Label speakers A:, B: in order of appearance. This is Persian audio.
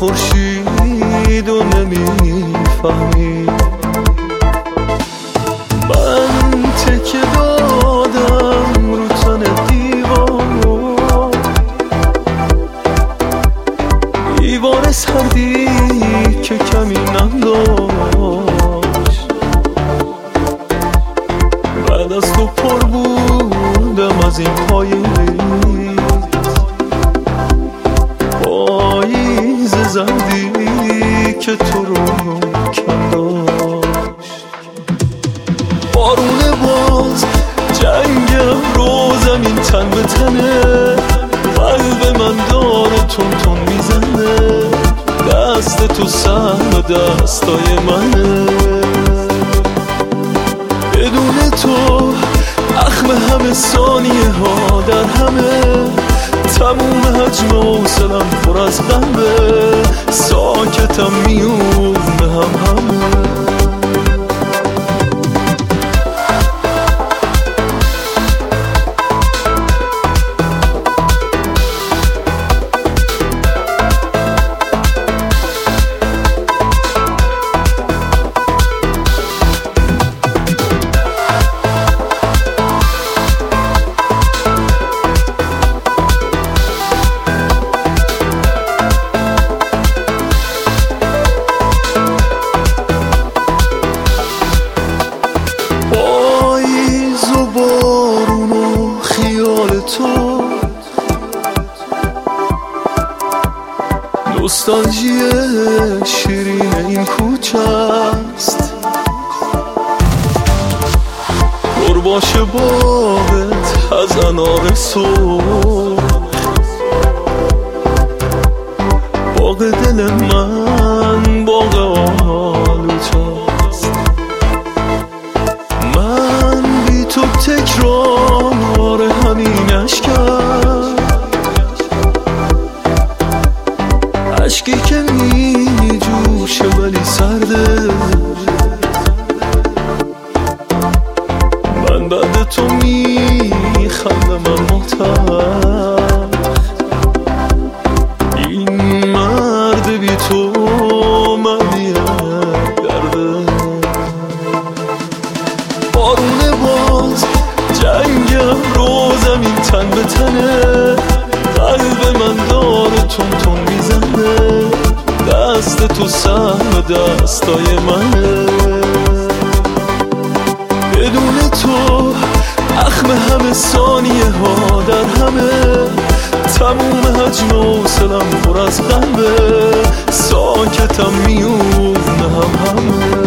A: خورشید و نمیفهمی. من تکه دادم رو تن دیوار سردی که کمی نم داشت. بعد از تو پر بودم از این پاییز زردی که تو رو کم داشت. بارونه باز جنگم رو زمین تن به تنه، قلب من داره تون تون میزنه، دست تو سهم دستای منه. بدون تو اخم همه ثانیه ها در همه، تموم حجم حوصلم پر از غمه، ساکتم میونه همه. نوستالژی شیرین این کوچه است، پر باشه باغت از انار سرخ. باغ دل من باغ آلوچاست، من بی تو تکرار همینش کرد. عشقی که می جوشه ولی سرده، من بعد تو می خندم اما تلخ. این مرد بی تو معنی درده. بارونه باز جنگم رو زمین تن به تنه، قلب من داره تون تون میزنه، دست تو سهم دستای منه. بدون تو اخم همه ثانیه ها در همه، تموم حجم حوصلم پر از غمه، ساکتم میونه همه.